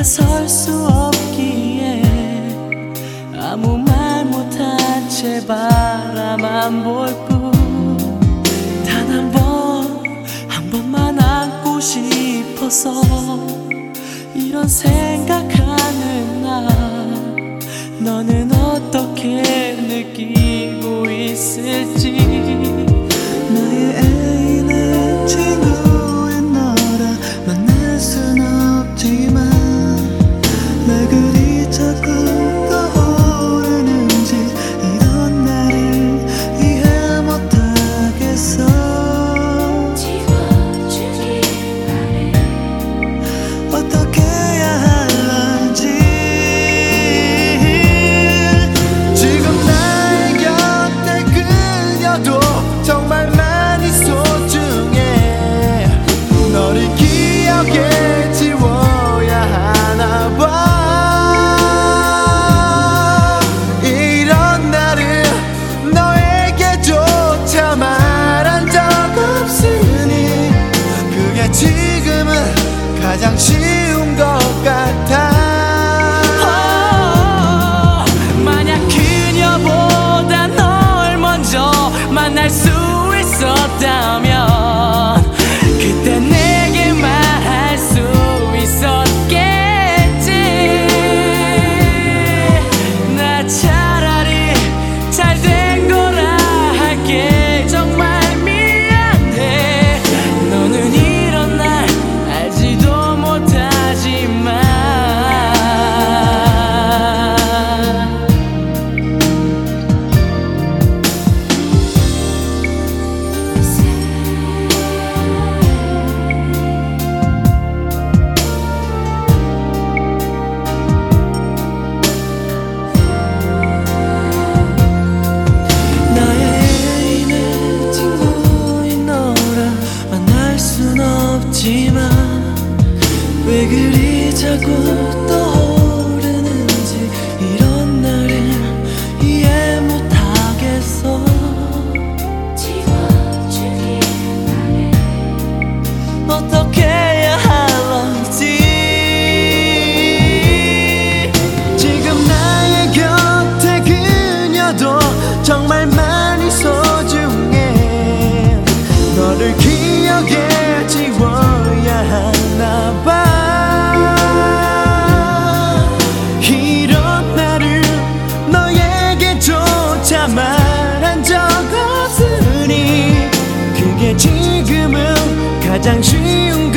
다가설 수 없기에 아무 말 못한 채 바라만 볼 뿐. 단 한 번만 안고 싶어서 이런 생각하는 나. 너는 어떻게 느끼고 있을지. 나의 애인은 친구인 너라 만날 순 없지만 왜 그리 자꾸 떠오르는지 이런 나를 이해 못하겠어. 지워주길 바래. 어떻게 해야 할런지. 지금 나의 곁에 그녀도 정말 많이 소중해. 너를 기억에 지워야 하나 봐. 이런 나를 너에게조차 말한 적 없으니 그게 지금은 가장 쉬운 것 같아. 만약 그녀보다 널 먼저 만날 수 있었다면 그때 내게 말할 수 있었겠지. 나 차라리 잘 된 거라 할게. 정말 미안해. 너는 이런 날 알지도 못하지만 나의 애인은 친구인 너라 만날 순 없지만 왜 그리 자꾸 떠오르는지 이런 나를 이해 못하겠어. 지워주길 바래. 어떻게 해야 할런지. 지금 나의 곁에 그녀도 정말 많이 소중해. 너를 기억에 지워야 하나 봐. 이런 나를 너에게조차 말한 적 없으니 그게 지금은 가장 쉬운